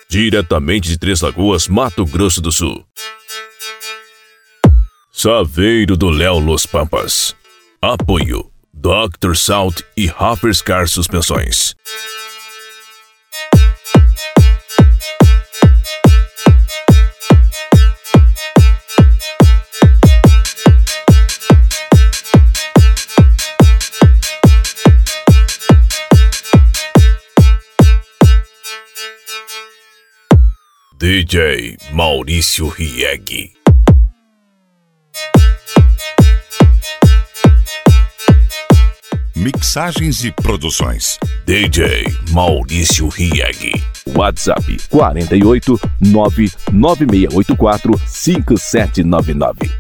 diretamente de Três Lagoas, Mato Grosso do Sul. Saveiro do Léo Los Pampas. Apoio Dr. Salt e Hoppers Car Suspensões. DJ Maurício Rieg. Mixagens e produções. DJ Maurício Rieg. WhatsApp 48 99684 5799.